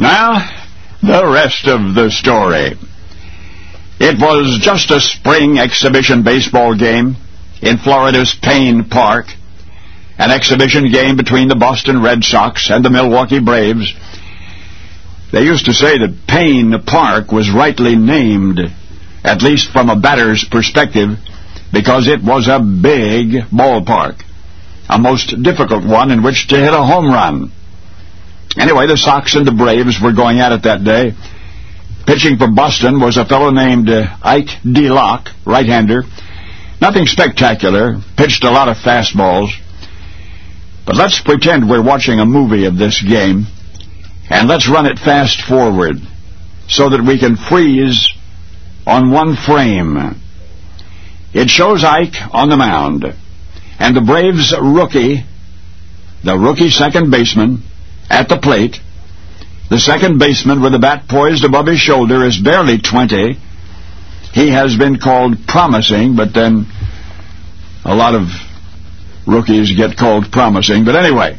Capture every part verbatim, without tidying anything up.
Now, the rest of the story. It was just a spring exhibition baseball game in Florida's Payne Park, an exhibition game between the Boston Red Sox and the Milwaukee Braves. They used to say that Payne Park was rightly named, at least from a batter's perspective, because it was a big ballpark, a most difficult one in which to hit a home run. Anyway, the Sox and the Braves were going at it that day. Pitching for Boston was a fellow named uh, Ike DeLock, right-hander. Nothing spectacular, pitched a lot of fastballs. But let's pretend we're watching a movie of this game, and let's run it fast forward so that we can freeze on one frame. It shows Ike on the mound, and the Braves rookie, the rookie second baseman, at the plate. The second baseman with the bat poised above his shoulder is barely twenty. He has been called promising, but then a lot of rookies get called promising. But anyway,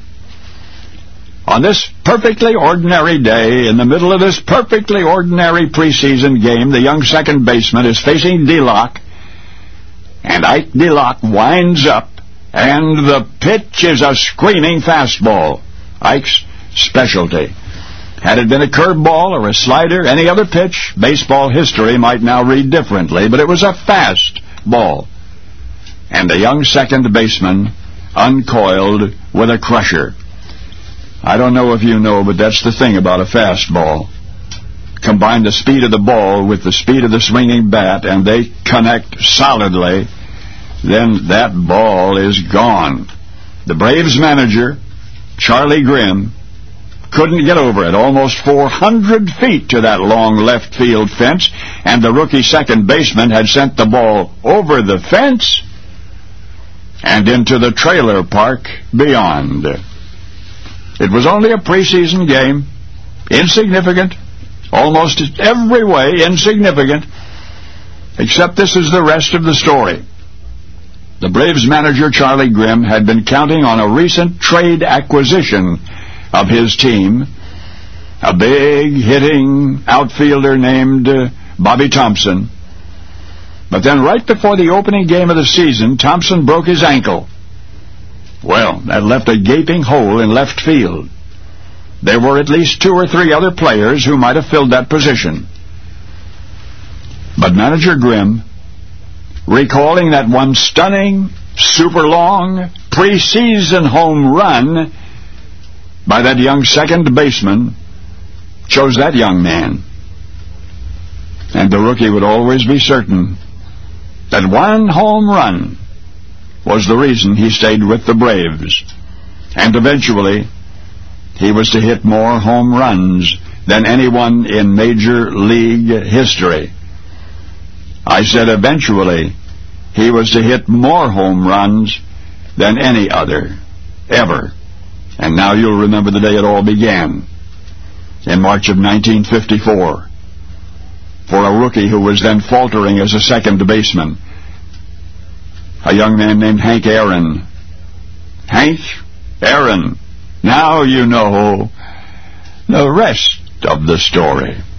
on this perfectly ordinary day, in the middle of this perfectly ordinary preseason game, the young second baseman is facing DeLock, and Ike DeLock winds up, and the pitch is a screaming fastball, Ike's specialty. Had it been a curveball or a slider, any other pitch, baseball history might now read differently, but it was a fast ball. And the young second baseman uncoiled with a crusher. I don't know if you know, but that's the thing about a fastball. Combine the speed of the ball with the speed of the swinging bat, and they connect solidly, then that ball is gone. The Braves manager, Charlie Grimm, couldn't get over it. Almost four hundred feet to that long left field fence, and the rookie second baseman had sent the ball over the fence and into the trailer park beyond. It was only a preseason game, insignificant, almost every way insignificant, except this is the rest of the story. The Braves manager, Charlie Grimm, had been counting on a recent trade acquisition of his team, a big hitting outfielder named uh, Bobby Thompson. But then right before the opening game of the season, Thompson broke his ankle. Well, that left a gaping hole in left field. There were at least two or three other players who might have filled that position. But manager Grimm, recalling that one stunning, super long, preseason home run by that young second baseman, chose that young man. And the rookie would always be certain that one home run was the reason he stayed with the Braves. And eventually, he was to hit more home runs than anyone in Major League history. I said eventually, he was to hit more home runs than any other, ever. And now you'll remember the day it all began, in March of nineteen fifty-four, for a rookie who was then faltering as a second baseman, a young man named Hank Aaron. Hank Aaron. Now you know the rest of the story.